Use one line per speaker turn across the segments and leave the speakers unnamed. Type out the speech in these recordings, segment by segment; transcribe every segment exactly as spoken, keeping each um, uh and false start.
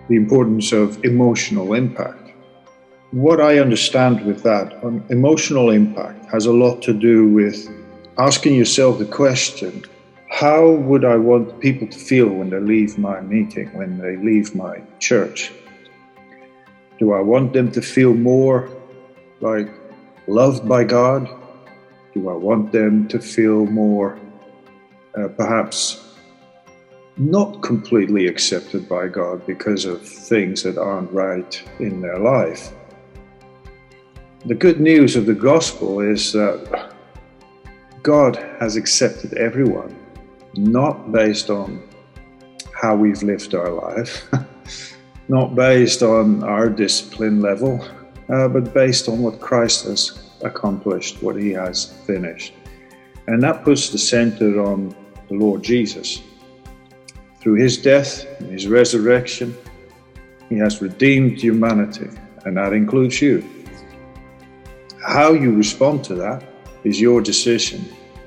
the importance of emotional impact. What I understand with that, um, emotional impact, has a lot to do with asking yourself the question, how would I want people to feel when they leave my meeting, when they leave my church? Do I want them to feel more like loved by God? Do I want them to feel more uh, perhaps not completely accepted by God because of things that aren't right in their life? The good news of the gospel is that God has accepted everyone, not based on how we've lived our life, not based on our discipline level, uh, but based on what Christ has accomplished, what he has finished. And that puts the center on the Lord Jesus. Through his death and his resurrection, he has redeemed humanity, and that includes you. How you respond to that is your decision.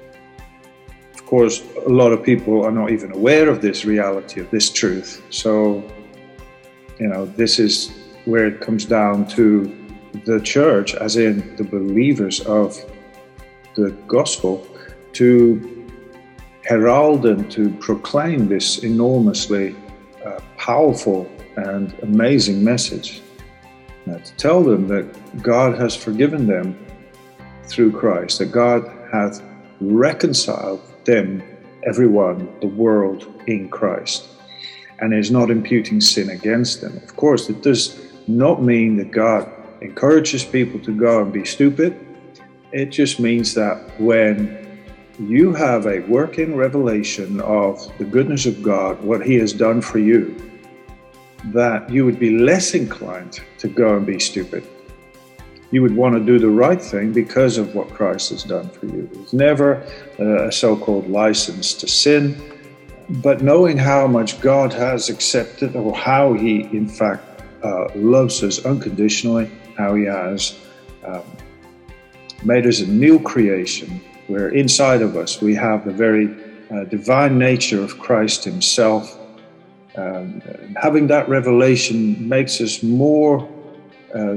Of course, a lot of people are not even aware of this reality, of this truth. So, you know, this is where it comes down to the church, as in the believers of the gospel, to herald and to proclaim this enormously uh, powerful and amazing message. Uh, to tell them that God has forgiven them through Christ, that God hath reconciled them, everyone, the world in Christ, and is not imputing sin against them. Of course, it does not mean that God encourages people to go and be stupid. It just means that when you have a working revelation of the goodness of God, what he has done for you, that you would be less inclined to go and be stupid. You would want to do the right thing because of what Christ has done for you. It's never uh, a so-called license to sin, but knowing how much God has accepted, or how he in fact uh, loves us unconditionally, how he has um, made us a new creation, where inside of us we have the very uh, divine nature of Christ himself. Um, having that revelation makes us more uh,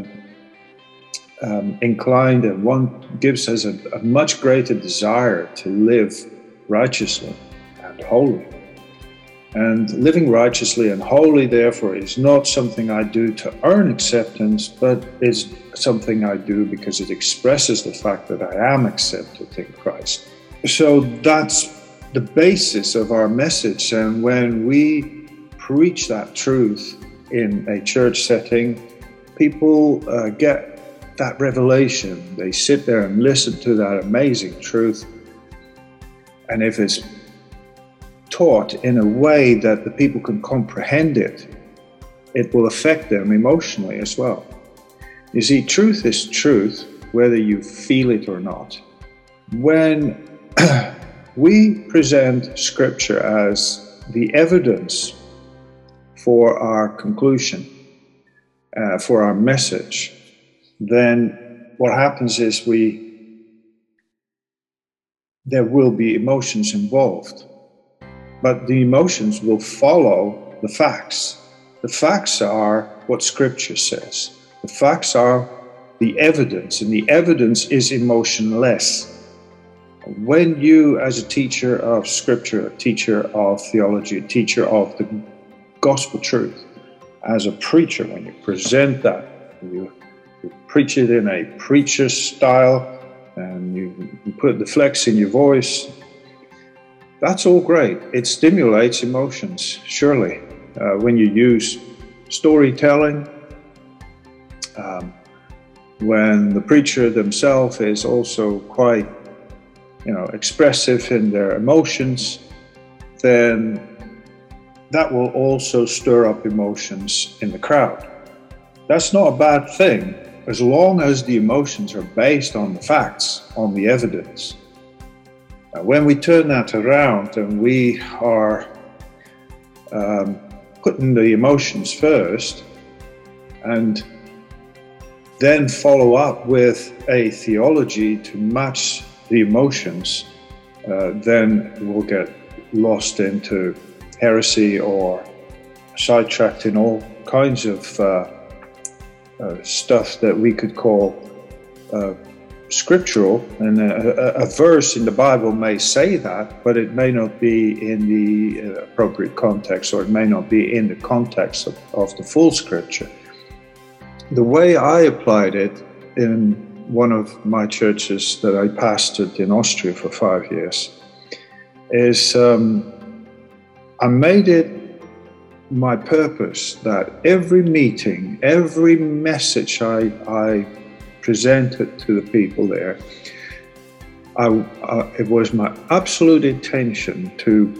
um, inclined, and one gives us a, a much greater desire to live righteously and holy. And living righteously and holy, therefore, is not something I do to earn acceptance, but is something I do because it expresses the fact that I am accepted in Christ. So that's the basis of our message. And when we preach that truth in a church setting, people uh, get that revelation. They sit there and listen to that amazing truth. And if it's taught in a way that the people can comprehend it, it will affect them emotionally as well. You see, truth is truth, whether you feel it or not. When we present Scripture as the evidence for our conclusion, uh, for our message, then what happens is we there will be emotions involved, but the emotions will follow the facts. The facts are what Scripture says. The facts are the evidence, and the evidence is emotionless. When you, as a teacher of Scripture, a teacher of theology, a teacher of the gospel truth, as a preacher, when you present that, you, you preach it in a preacher style, and you, you put the flex in your voice, that's all great. It stimulates emotions, surely. Uh, when you use storytelling, um, when the preacher themselves is also quite, you know, expressive in their emotions, then that will also stir up emotions in the crowd. That's not a bad thing, as long as the emotions are based on the facts, on the evidence. Now, when we turn that around and we are um, putting the emotions first and then follow up with a theology to match the emotions, uh, then we'll get lost into heresy or sidetracked in all kinds of uh, uh, stuff that we could call uh, scriptural, and a, a, a verse in the Bible may say that, but it may not be in the uh, appropriate context, or it may not be in the context of, of the full scripture. The way I applied it in one of my churches that I pastored in Austria for five years is um, I made it my purpose that every meeting, every message I, I presented to the people there, I, I, it was my absolute intention to,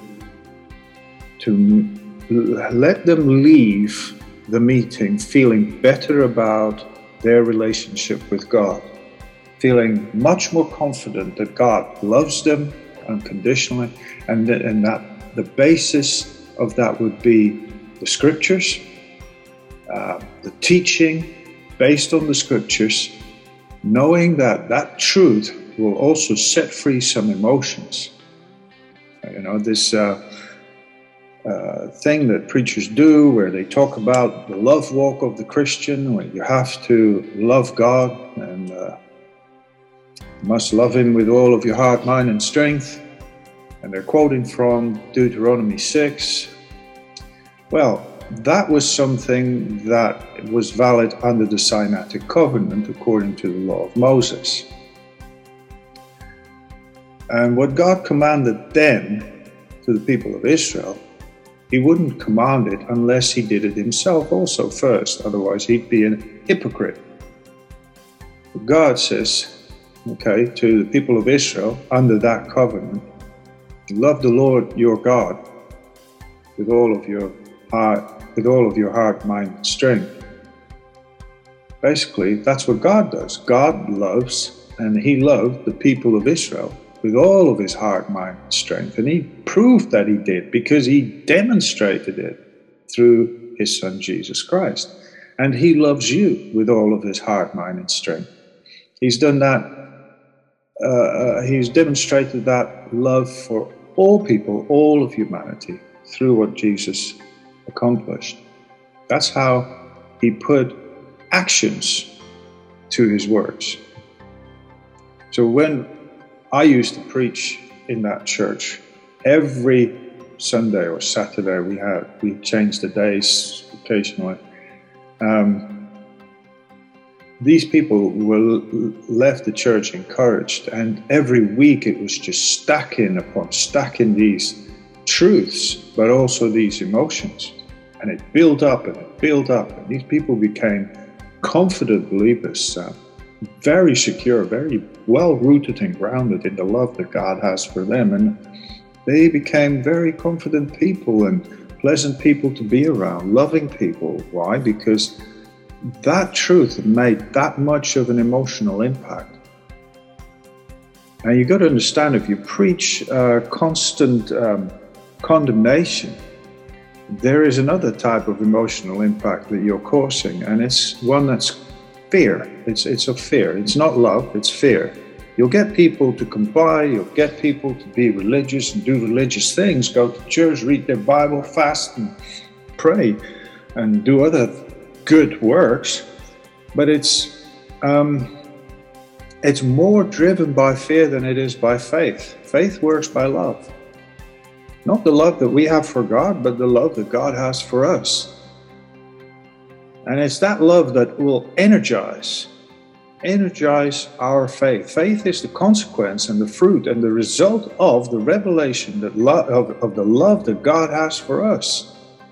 to let them leave the meeting feeling better about their relationship with God, feeling much more confident that God loves them unconditionally, and that, and that the basis of that would be the scriptures, uh, the teaching based on the scriptures, knowing that that truth will also set free some emotions. You know, this uh, uh, thing that preachers do where they talk about the love walk of the Christian, where you have to love God and uh, must love Him with all of your heart, mind, and strength. And they're quoting from Deuteronomy six. Well, that was something that was valid under the Sinaitic covenant according to the law of Moses. And what God commanded then to the people of Israel, He wouldn't command it unless He did it Himself also first, otherwise He'd be a hypocrite. God says, okay, to the people of Israel under that covenant, love the Lord your God with all of your heart, with all of your heart, mind, and strength. Basically, that's what God does. God loves, and He loved the people of Israel with all of His heart, mind, and strength. And He proved that He did because He demonstrated it through His Son, Jesus Christ. And He loves you with all of His heart, mind, and strength. He's done that. Uh, he's demonstrated that love for all people, all of humanity, through what Jesus accomplished. That's how He put actions to His words. So when I used to preach in that church, every Sunday or Saturday we had, we changed the days occasionally. Um, These people were left the church encouraged, and every week it was just stacking upon stacking these truths, but also these emotions. And it built up and it built up, and these people became confident believers, uh, very secure, very well rooted and grounded in the love that God has for them. And they became very confident people and pleasant people to be around, loving people. Why? Because that truth made that much of an emotional impact. Now you've got to understand, if you preach uh, constant um, condemnation, there is another type of emotional impact that you're causing, and it's one that's fear. It's it's of fear. It's not love, it's fear. You'll get people to comply, you'll get people to be religious and do religious things, go to church, read their Bible, fast and pray, and do other good works, but it's um, it's more driven by fear than it is by faith. Faith works by love. Not the love that we have for God, but the love that God has for us. And it's that love that will energize, energize our faith. Faith is the consequence and the fruit and the result of the revelation that lo- of, of the love that God has for us.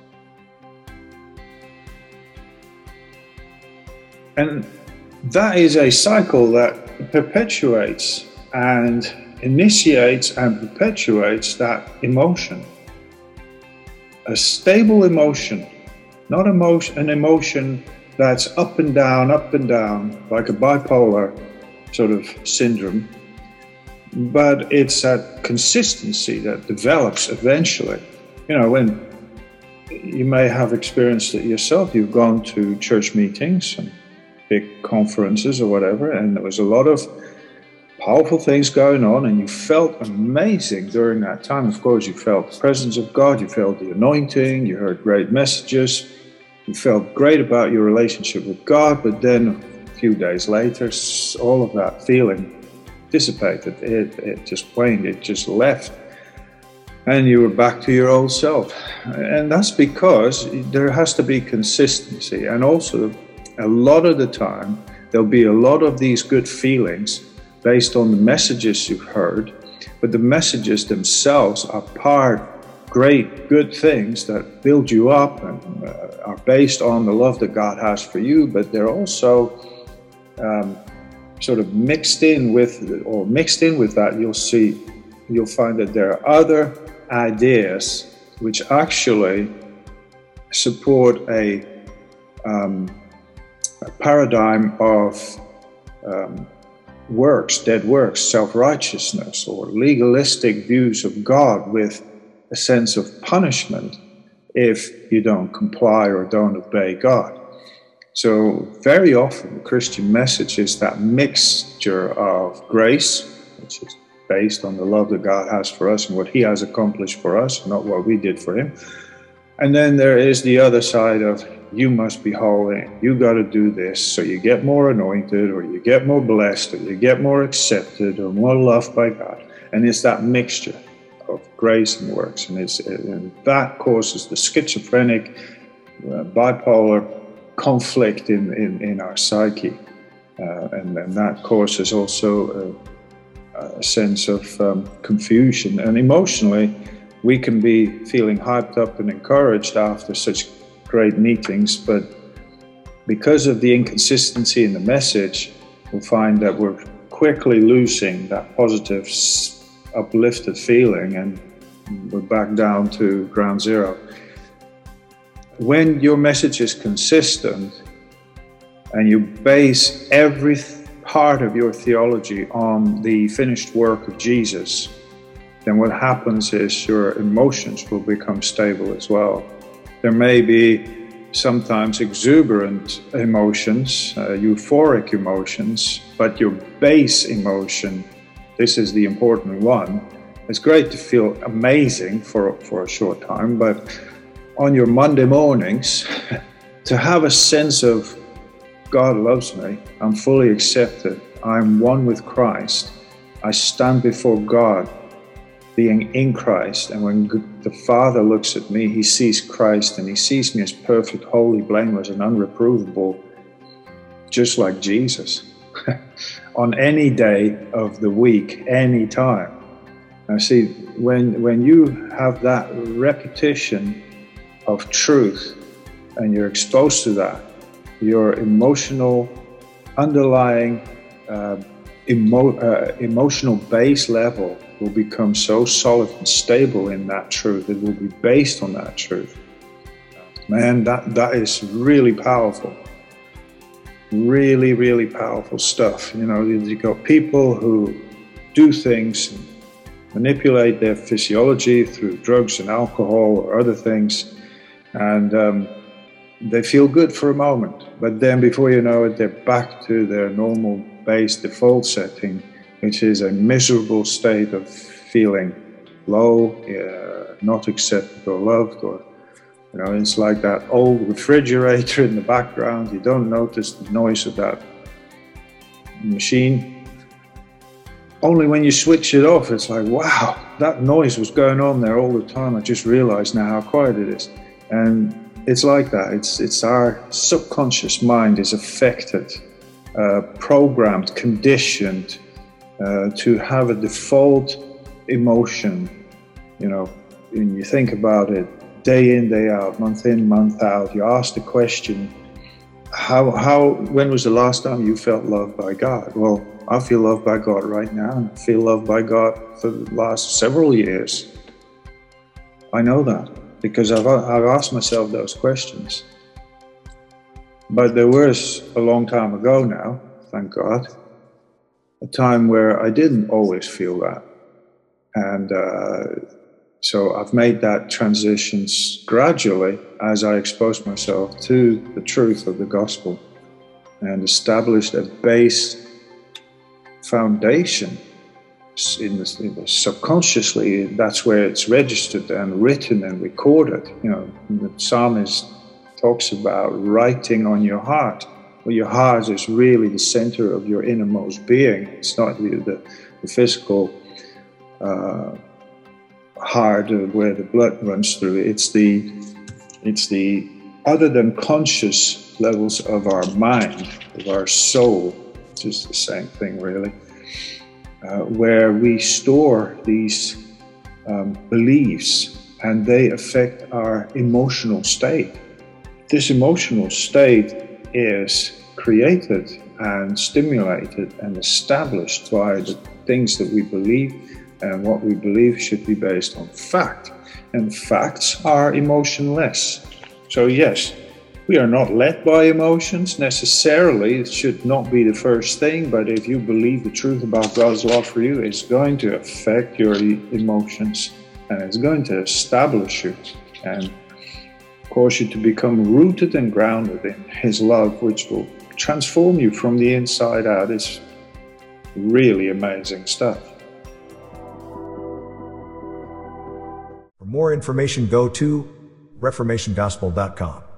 And that is a cycle that perpetuates and initiates and perpetuates that emotion. A stable emotion, not emotion, an emotion that's up and down, up and down, like a bipolar sort of syndrome, but it's that consistency that develops eventually. You know, when you may have experienced it yourself, you've gone to church meetings and big conferences or whatever, and there was a lot of powerful things going on, and you felt amazing during that time. Of course, you felt the presence of God, you felt the anointing, you heard great messages, You felt great about your relationship with God, but then a few days later, all of that feeling dissipated. It, it just waned, it just left. And you were back to your old self. And that's because there has to be consistency. And also, a lot of the time, there'll be a lot of these good feelings based on the messages you've heard, but the messages themselves are part great, good things that build you up and uh, are based on the love that God has for you, but they're also um, sort of mixed in with, or mixed in with that, you'll see, you'll find that there are other ideas which actually support a, um, a paradigm of um, works, dead works, self-righteousness, or legalistic views of God with a sense of punishment if you don't comply or don't obey God. So very often the Christian message is that mixture of grace, which is based on the love that God has for us and what He has accomplished for us, not what we did for Him. And then there is the other side of, you must be holy, you got to do this so you get more anointed, or you get more blessed, or you get more accepted, or more loved by God. And it's that mixture of grace and works, and, it's, and that causes the schizophrenic, uh, bipolar conflict in, in, in our psyche. Uh, and, and that causes also a, a sense of um, confusion. And emotionally, we can be feeling hyped up and encouraged after such great meetings, but because of the inconsistency in the message, we'll find that we're quickly losing that positive, uplifted feeling, and we're back down to ground zero. When your message is consistent and you base every part of your theology on the finished work of Jesus, then what happens is your emotions will become stable as well. There may be sometimes exuberant emotions, uh, euphoric emotions, but your base emotion, this is the important one. It's great to feel amazing for, for a short time, but on your Monday mornings, to have a sense of God loves me, I'm fully accepted, I'm one with Christ, I stand before God, being in Christ, and when the Father looks at me, He sees Christ, and He sees me as perfect, holy, blameless, and unreprovable, just like Jesus, on any day of the week, any time. Now see, when, when you have that repetition of truth, and you're exposed to that, your emotional, underlying, uh, emo uh, emotional base level will become so solid and stable in that truth. It will be based on that truth. Man, that, that is really powerful. Really, really powerful stuff. You know, you've got people who do things, manipulate their physiology through drugs and alcohol or other things, and um, they feel good for a moment. But then before you know it, they're back to their normal base default setting, which is a miserable state of feeling low, uh, not accepted or loved, or, you know, it's like that old refrigerator in the background. You don't notice the noise of that machine. Only when you switch it off, it's like, wow, that noise was going on there all the time. I just realized now how quiet it is. And it's like that. It's, it's our subconscious mind is affected, uh, programmed, conditioned, Uh, to have a default emotion. You know, when you think about it, day in, day out, month in, month out, you ask the question, how, how, when was the last time you felt loved by God? Well, I feel loved by God right now, and I feel loved by God for the last several years. I know that because I've, I've asked myself those questions. But there was a long time ago now, thank God, a time where I didn't always feel that. And uh, so I've made that transition gradually as I exposed myself to the truth of the gospel and established a base foundation in the, in the subconsciously. That's where it's registered and written and recorded. You know, the psalmist talks about writing on your heart. Well, your heart is really the center of your innermost being. It's not the, the, the physical uh, heart where the blood runs through. It's the, it's the other than conscious levels of our mind, of our soul, which is the same thing really, uh, where we store these um, beliefs, and they affect our emotional state. This emotional state is created and stimulated and established by the things that we believe, and what we believe should be based on fact. And facts are emotionless. So yes, we are not led by emotions necessarily. It should not be the first thing, but if you believe the truth about God's love for you, it's going to affect your emotions, and it's going to establish you and cause you to become rooted and grounded in His love, which will transform you from the inside out. It's really amazing stuff.
For more information, go to reformation gospel dot com.